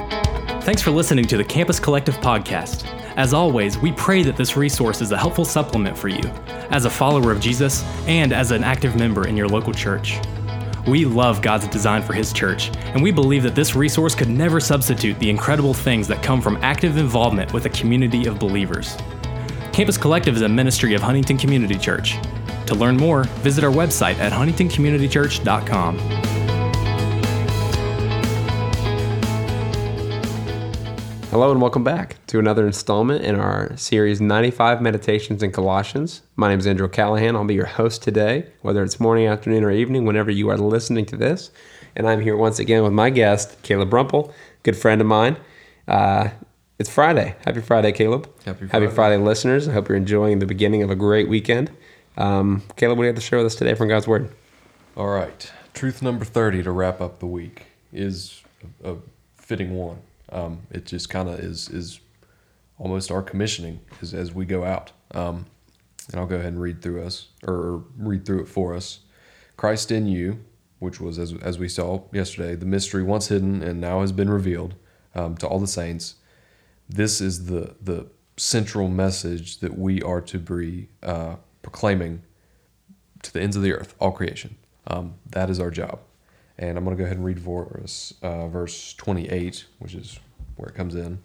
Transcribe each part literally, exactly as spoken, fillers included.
Thanks for listening to the Campus Collective podcast. As always, we pray that this resource is a helpful supplement for you, as a follower of Jesus and as an active member in your local church. We love God's design for His church, and we believe that this resource could never substitute the incredible things that come from active involvement with a community of believers. Campus Collective is a ministry of Huntington Community Church. To learn more, visit our website at huntington community church dot com. Hello and welcome back to another installment in our series ninety-five Meditations in Colossians. My name is Andrew Callahan. I'll be your host today, whether it's morning, afternoon, or evening, whenever you are listening to this. And I'm here once again with my guest, Caleb Rumpel, good friend of mine. Uh, it's Friday. Happy Friday, Caleb. Happy Friday. Happy Friday, listeners. I hope you're enjoying the beginning of a great weekend. Um, Caleb, what do you have to share with us today from God's Word? All right. Truth number thirty to wrap up the week is a, a fitting one. Um, it just kind of is is almost our commissioning as, as we go out. Um, and I'll go ahead and read through us or read through it for us. Christ in you, which was, as as we saw yesterday, the mystery once hidden and now has been revealed um, to all the saints. This is the the central message that we are to be uh, proclaiming to the ends of the earth, all creation. Um, that is our job. And I'm going to go ahead and read for us uh, verse twenty-eight, which is where it comes in.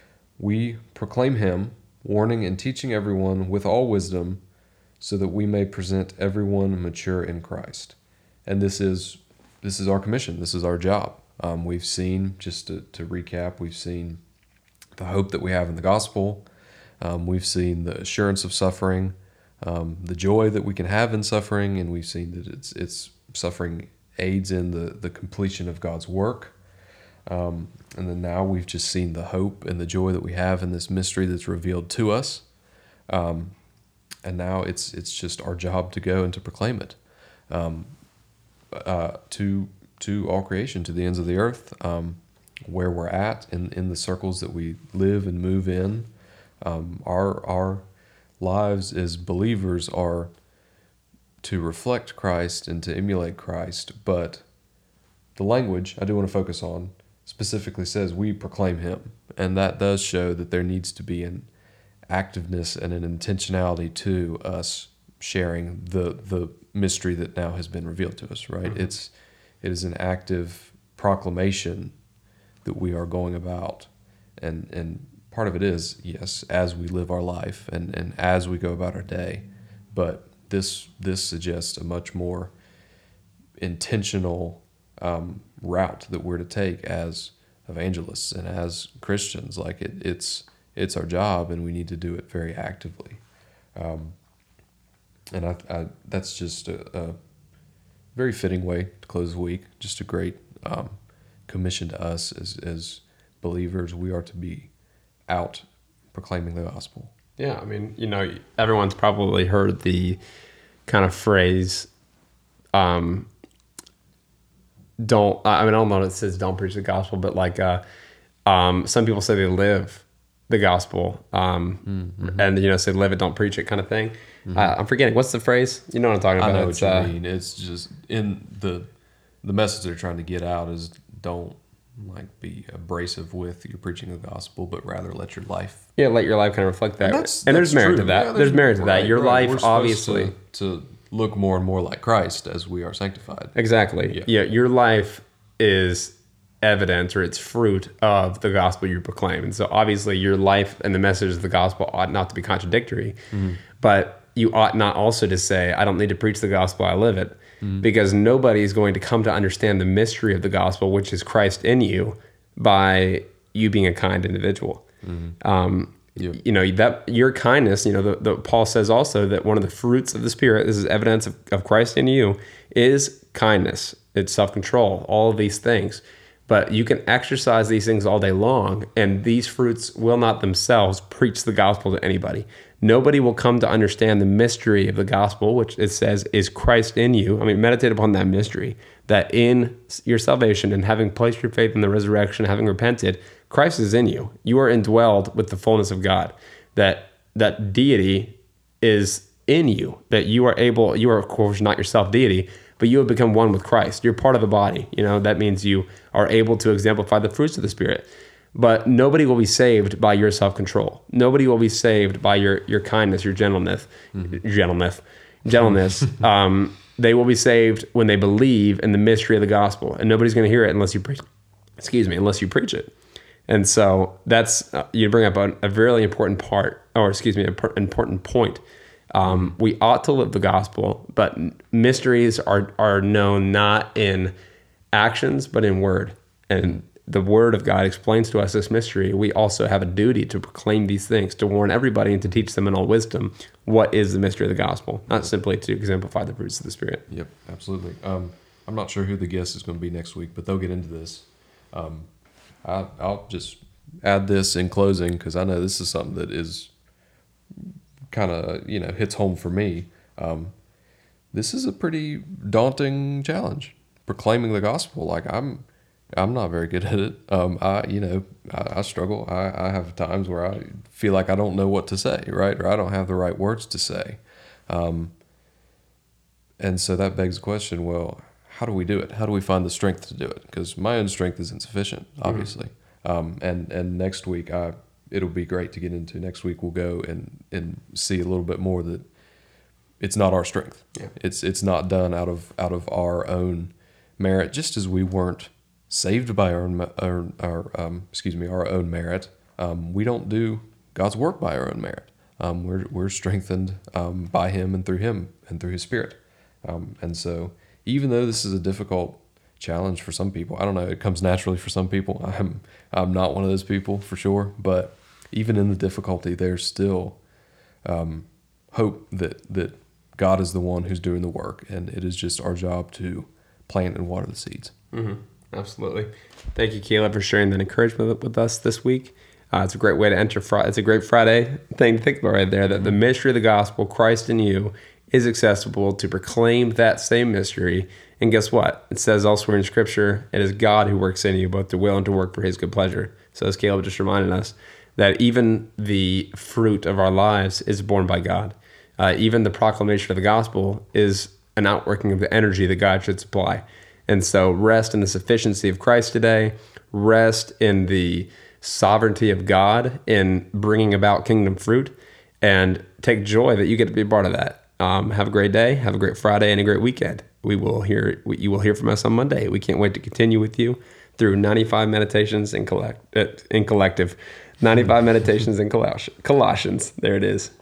We proclaim him, warning and teaching everyone with all wisdom, so that we may present everyone mature in Christ. And this is this is our commission. This is our job. Um, we've seen, just to, to recap, we've seen the hope that we have in the gospel. Um, we've seen the assurance of suffering, um, the joy that we can have in suffering, and we've seen that it's it's suffering aids in the, the completion of God's work. Um, and then now we've just seen the hope and the joy that we have in this mystery that's revealed to us. Um, and now it's it's just our job to go and to proclaim it um, uh, to to all creation, to the ends of the earth, um, where we're at, in, in the circles that we live and move in. Um, our our lives as believers are to reflect Christ and to emulate Christ, but the language I do want to focus on specifically says we proclaim him, and that does show that there needs to be an activeness and an intentionality to us sharing the the mystery that now has been revealed to us, right? Mm-hmm. It's it is an active proclamation that we are going about, and and part of it is, yes, as we live our life and, and as we go about our day, but This this suggests a much more intentional um, route that we're to take as evangelists and as Christians. Like it, it's it's our job, and we need to do it very actively. Um, and I, I that's just a, a very fitting way to close the week. Just a great um, commission to us as as believers. We are to be out proclaiming the gospel. Yeah, I mean, you know, everyone's probably heard the kind of phrase, um, don't, I mean, I don't know if it says don't preach the gospel, but like, uh, um, some people say they live the gospel, um, mm-hmm. and, you know, say live it, don't preach it kind of thing. Mm-hmm. Uh, I'm forgetting, what's the phrase? You know what I'm talking about? I know it's, what you uh, mean. It's just, in the, the message they're trying to get out is don't, like be abrasive with your preaching of the gospel, but rather let your life yeah let your life kind of reflect that. And, that's, and there's merit true. to that. Yeah, there's, there's merit to right, that. Your right. life We're obviously to, to look more and more like Christ as we are sanctified. Exactly. Yeah. yeah, your life is evidence or it's fruit of the gospel you proclaim, and so obviously your life and the message of the gospel ought not to be contradictory, mm-hmm. but you ought not also to say, I don't need to preach the gospel, I live it, mm-hmm. because nobody is going to come to understand the mystery of the gospel, which is Christ in you, by you being a kind individual. Mm-hmm. Um, yep. You know, that your kindness, you know, the, the Paul says also that one of the fruits of the Spirit, this is evidence of, of Christ in you, is kindness. It's self-control, all of these things. But you can exercise these things all day long, and these fruits will not themselves preach the gospel to anybody. Nobody will come to understand the mystery of the gospel, which it says is Christ in you. I mean, meditate upon that mystery, that in your salvation and having placed your faith in the resurrection, having repented, Christ is in you. You are indwelled with the fullness of God, that that deity is in you, that you are able, you are of course not yourself deity, but you have become one with Christ. You're part of the body. You know, that means you are able to exemplify the fruits of the Spirit. But nobody will be saved by your self-control. Nobody will be saved by your your kindness, your gentleness, mm-hmm. gentleness, gentleness. um, they will be saved when they believe in the mystery of the gospel, and nobody's going to hear it unless you preach. Excuse me, unless you preach it. And so that's uh, you bring up a, a really important part, or excuse me, an important point. Um, we ought to live the gospel, but mysteries are are known not in actions, but in word. And the word of God explains to us this mystery. We also have a duty to proclaim these things, to warn everybody and to teach them in all wisdom what is the mystery of the gospel, not simply to exemplify the fruits of the Spirit. Yep, absolutely. Um, I'm not sure who the guest is going to be next week, but they'll get into this. Um, I, I'll just add this in closing because I know this is something that is kind of, you know, hits home for me. Um, this is a pretty daunting challenge, proclaiming the gospel. Like I'm... I'm not very good at it. Um, I, you know, I, I struggle. I, I have times where I feel like I don't know what to say, right? Or I don't have the right words to say. Um, and so that begs the question, well, how do we do it? How do we find the strength to do it? Because my own strength is insufficient, obviously. Mm-hmm. Um, and, and next week, I, it'll be great to get into. Next week, we'll go and, and see a little bit more that it's not our strength. Yeah. It's, it's not done out of, out of our own merit, just as we weren't saved by our own, our, our um, excuse me, our own merit. Um, we don't do God's work by our own merit. Um, we're we're strengthened um, by Him and through Him and through His Spirit. Um, and so, even though this is a difficult challenge for some people, I don't know, it comes naturally for some people. I'm I'm not one of those people for sure. But even in the difficulty, there's still um, hope that that God is the one who's doing the work, and it is just our job to plant and water the seeds. Mm-hmm. Absolutely. Thank you, Caleb, for sharing that encouragement with us this week. Uh, it's a great way to enter Friday. It's a great Friday thing to think about right there, that the mystery of the gospel, Christ in you, is accessible to proclaim that same mystery. And guess what? It says elsewhere in Scripture, it is God who works in you, both to will and to work for His good pleasure. So as Caleb just reminded us, that even the fruit of our lives is born by God. Uh, even the proclamation of the gospel is an outworking of the energy that God should supply. And so rest in the sufficiency of Christ today, rest in the sovereignty of God in bringing about kingdom fruit, and take joy that you get to be a part of that. Um, have a great day, have a great Friday, and a great weekend. We will hear, you will hear from us on Monday. We can't wait to continue with you through ninety-five meditations in collect uh, in collective, ninety-five meditations in Colossians. There it is.